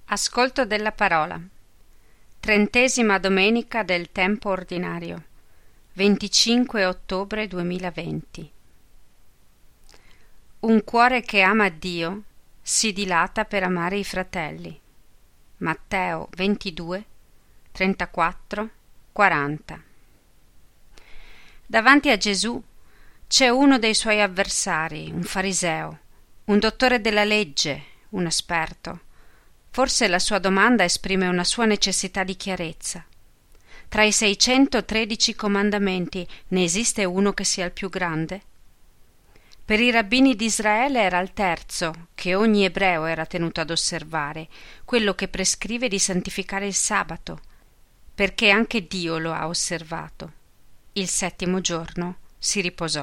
Ascolto della parola. 30ª domenica del tempo ordinario, 25 ottobre 2020. Un cuore che ama Dio si dilata per amare i fratelli. Matteo 22, 34, 40. Davanti a Gesù c'è uno dei suoi avversari, un fariseo, un dottore della legge, un esperto. Forse la sua domanda esprime una sua necessità di chiarezza. Tra i 613 comandamenti ne esiste uno che sia il più grande? Per i rabbini di Israele era il terzo, che ogni ebreo era tenuto ad osservare, quello che prescrive di santificare il sabato, perché anche Dio lo ha osservato. Il 7° giorno si riposò.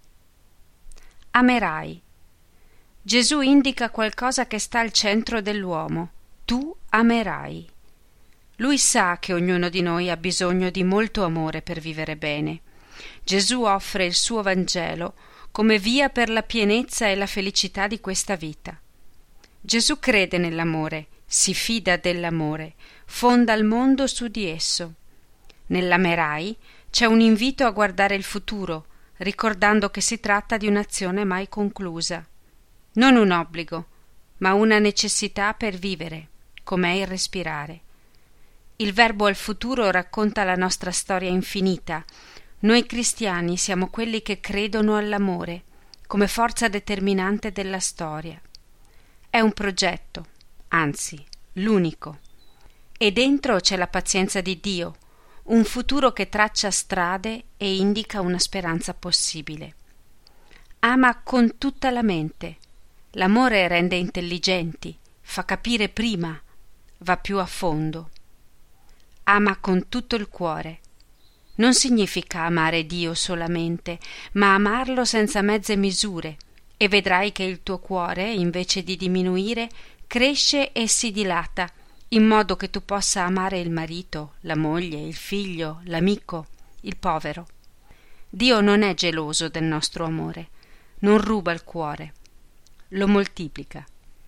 Amerai. Gesù indica qualcosa che sta al centro dell'uomo. Tu amerai. Lui sa che ognuno di noi ha bisogno di molto amore per vivere bene. Gesù offre il suo Vangelo come via per la pienezza e la felicità di questa vita. Gesù crede nell'amore, si fida dell'amore, fonda il mondo su di esso. Nell'amerai c'è un invito a guardare il futuro, ricordando che si tratta di un'azione mai conclusa. Non un obbligo, ma una necessità per vivere, com'è il respirare. Il verbo al futuro racconta la nostra storia infinita. Noi cristiani siamo quelli che credono all'amore come forza determinante della storia. È un progetto, anzi, l'unico. E dentro c'è la pazienza di Dio, un futuro che traccia strade e indica una speranza possibile. Ama con tutta la mente. L'amore rende intelligenti, fa capire prima, va più a fondo. Ama con tutto il cuore. Non significa amare Dio solamente, ma amarlo senza mezze misure, e vedrai che il tuo cuore, invece di diminuire, cresce e si dilata, in modo che tu possa amare il marito, la moglie, il figlio, l'amico, il povero. Dio non è geloso del nostro amore, non ruba il cuore, lo moltiplica.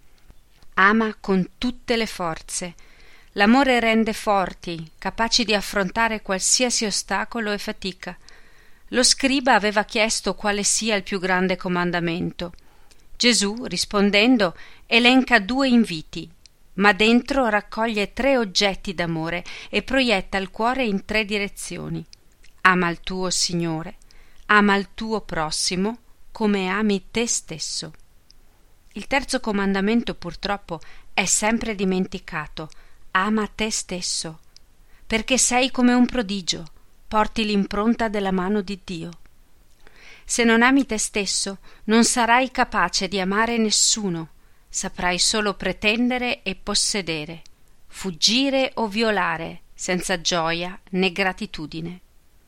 Ama con tutte le forze. L'amore rende forti, capaci di affrontare qualsiasi ostacolo e fatica. Lo scriba aveva chiesto quale sia il più grande comandamento. Gesù, rispondendo, elenca 2 inviti, ma dentro raccoglie 3 oggetti d'amore e proietta il cuore in 3 direzioni. Ama il tuo Signore, ama il tuo prossimo come ami te stesso. Il terzo comandamento purtroppo è sempre dimenticato. Ama te stesso, perché sei come un prodigio, porti l'impronta della mano di Dio. Se non ami te stesso, non sarai capace di amare nessuno, saprai solo pretendere e possedere, fuggire o violare, senza gioia né gratitudine.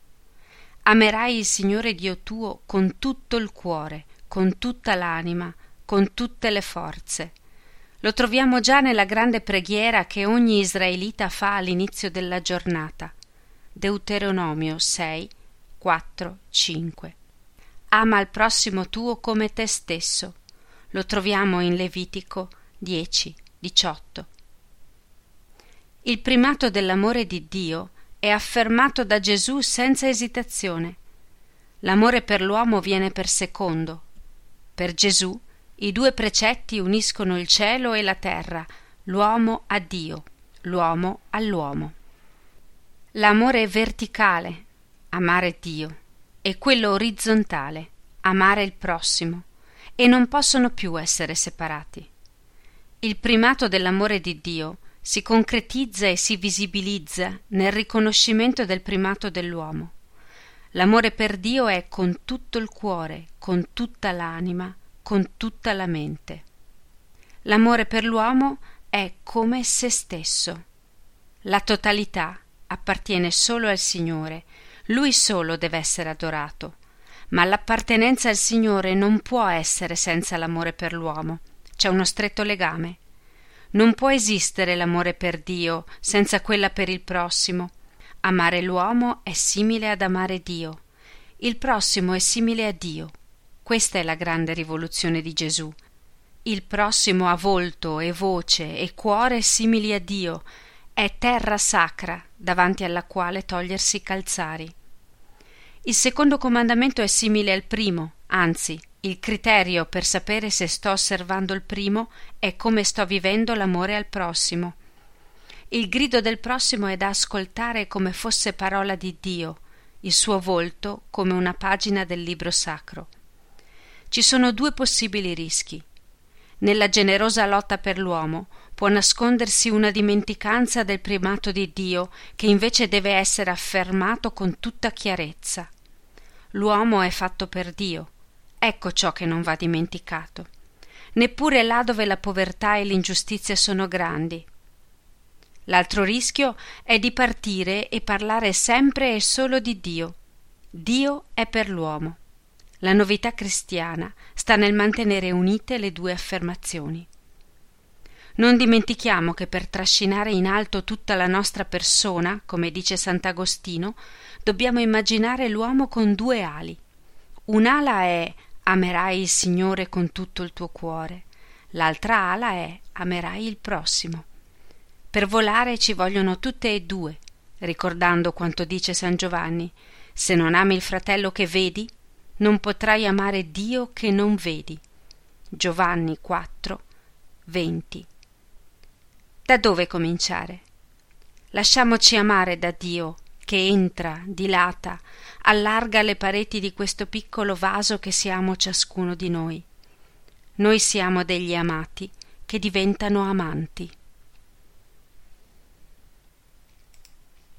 Amerai il Signore Dio tuo con tutto il cuore, con tutta l'anima, con tutte le forze. Lo troviamo già nella grande preghiera che ogni israelita fa all'inizio della giornata. Deuteronomio 6, 4, 5. Ama il prossimo tuo come te stesso. Lo troviamo in Levitico 10, 18. Il primato dell'amore di Dio è affermato da Gesù senza esitazione. L'amore per l'uomo viene per secondo. Per Gesù i 2 precetti uniscono il cielo e la terra, l'uomo a Dio, l'uomo all'uomo. L'amore verticale, amare Dio, e quello orizzontale, amare il prossimo, e non possono più essere separati. Il primato dell'amore di Dio si concretizza e si visibilizza nel riconoscimento del primato dell'uomo. L'amore per Dio è con tutto il cuore, con tutta l'anima, con tutta la mente. L'amore per l'uomo è come se stesso. La totalità appartiene solo al Signore, Lui solo deve essere adorato, ma l'appartenenza al Signore non può essere senza l'amore per l'uomo, c'è uno stretto legame. Non può esistere l'amore per Dio senza quella per il prossimo. Amare l'uomo è simile ad amare Dio, il prossimo è simile a Dio. Questa è la grande rivoluzione di Gesù. Il prossimo ha volto e voce e cuore simili a Dio, è terra sacra davanti alla quale togliersi i calzari. Il secondo comandamento è simile al primo, anzi, il criterio per sapere se sto osservando il primo è come sto vivendo l'amore al prossimo. Il grido del prossimo è da ascoltare come fosse parola di Dio, il suo volto come una pagina del libro sacro. Ci sono due possibili rischi. Nella generosa lotta per l'uomo può nascondersi una dimenticanza del primato di Dio che invece deve essere affermato con tutta chiarezza. L'uomo è fatto per Dio, ecco ciò che non va dimenticato, neppure là dove la povertà e l'ingiustizia sono grandi. L'altro rischio è di partire e parlare sempre e solo di Dio. Dio è per l'uomo. La novità cristiana sta nel mantenere unite le due affermazioni. Non dimentichiamo che per trascinare in alto tutta la nostra persona, come dice Sant'Agostino, dobbiamo immaginare l'uomo con due ali. Un'ala è amerai il Signore con tutto il tuo cuore, l'altra ala è amerai il prossimo. Per volare ci vogliono tutte e due, ricordando quanto dice San Giovanni: se non ami il fratello che vedi, non potrai amare Dio che non vedi. Giovanni 4, 20. Da dove cominciare? Lasciamoci amare da Dio, che entra, dilata, allarga le pareti di questo piccolo vaso che siamo ciascuno di noi. Noi siamo degli amati che diventano amanti.